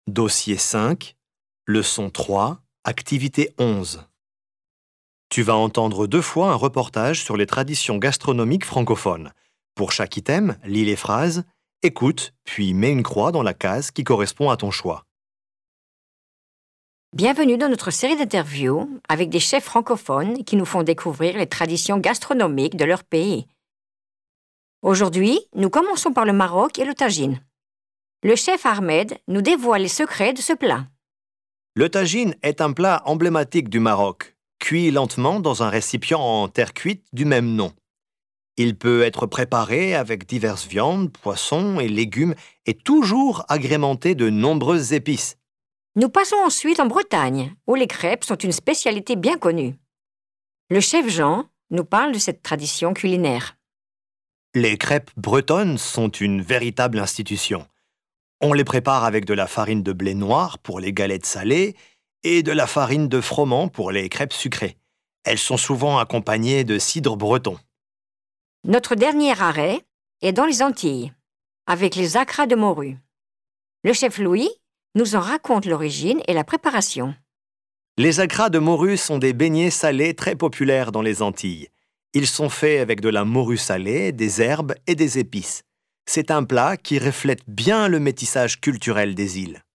Dossier 5, leçon 3, activité 11. Tu vas entendre 2 fois un reportage sur les traditions gastronomiques francophones. Pour chaque item, lis les phrases, écoute, puis mets une croix dans la case qui correspond à ton choix. Bienvenue dans notre série d'interviews avec des chefs francophones qui nous font découvrir les traditions gastronomiques de leur pays. Aujourd'hui, nous commençons par le Maroc et le tagine. Le chef Ahmed nous dévoile les secrets de ce plat. Le tagine est un plat emblématique du Maroc, cuit lentement dans un récipient en terre cuite du même nom. Il peut être préparé avec diverses viandes, poissons et légumes et toujours agrémenté de nombreuses épices. Nous passons ensuite en Bretagne, où les crêpes sont une spécialité bien connue. Le chef Jean nous parle de cette tradition culinaire. Les crêpes bretonnes sont une véritable institution. On les prépare avec de la farine de blé noir pour les galettes salées et de la farine de froment pour les crêpes sucrées. Elles sont souvent accompagnées de cidre breton. Notre dernier arrêt est dans les Antilles, avec les acras de morue. Le chef Louis nous en raconte l'origine et la préparation. Les acras de morue sont des beignets salés très populaires dans les Antilles. Ils sont faits avec de la morue salée, des herbes et des épices. C'est un plat qui reflète bien le métissage culturel des îles.